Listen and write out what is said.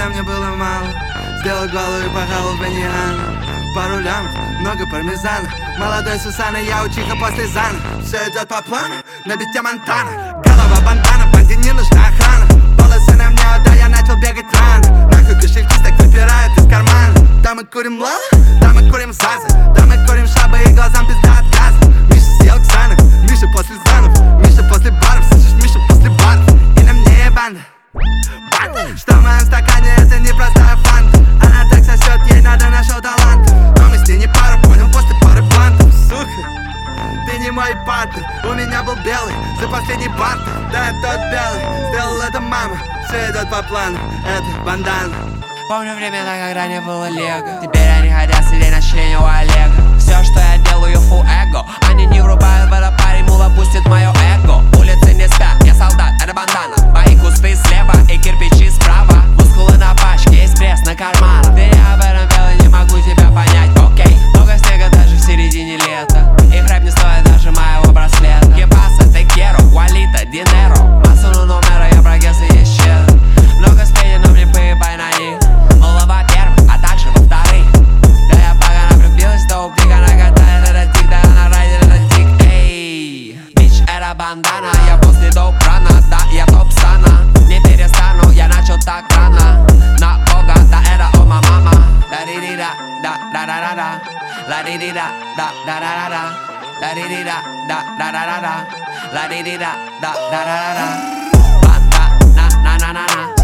когда мне было мало. Сделал голову и пахал баньяна. Пару лямов, много пармезана. Молодой Сусана, я учиха после Зана. Все идет по плану, на бите Монтана. Голова бандана, банде не нужна охрана. Волосы на мне, да я начал бегать рано. Нахуй кошельки так выпирают из кармана. Да мы курим лала, да мы курим зазы. Да мы курим шабы и глазам пизда от газа. Миша съел Ксанов, Миша после Занов. Миша после баров, слышишь, Миша после баров. И на мне банда. Что в моем стакане, это не простая фанта. Она так сосет, ей надо нашел талант. Но мы с ней не пара, понял, после пары плантов. Сука, ты не мой партнер. У меня был белый, за последний партер. Да, тот белый, сделал это мама. Все идет по плану, это бандана. Помню времена, когда не было лего. Теперь они хотят сидеть на члене у Олега. Все, что я делаю, фу эго. Они не врубают в это, парень, мула пустит мое эго. Улицы не спят, я солдат, это бандана. Мои кусты слева и кирпичи справа. Мускулы на пачке, есть пресс на карманах. Ты не об этом белый, не могу тебя понять, окей. Много снега даже в середине лета. Их рэп не стоит даже моего браслета. Кепаса, текеро, валита, динеро. Массу номера, я прогресс и есть чет. Много спений, но мне поебай на них. Мула во-первых, а также во-вторых. Да я погано влюбилась, доуп, дига накатает этот тик. Да она райдер, этот тик, эй. Бич, это бандана, я после доуп рана. Да, я топ стана, не перестану, я начал так рано. На бога, да это о мама. Да-ди-ди-да, да-да-да-да-да. Ла-ди-ди-да, да-да-да-да-да. Да-ди-ди-да, да-да-да-да-да. Ла-ди-ди-да, да-да-да-да-да. Банда, на-на-на-на.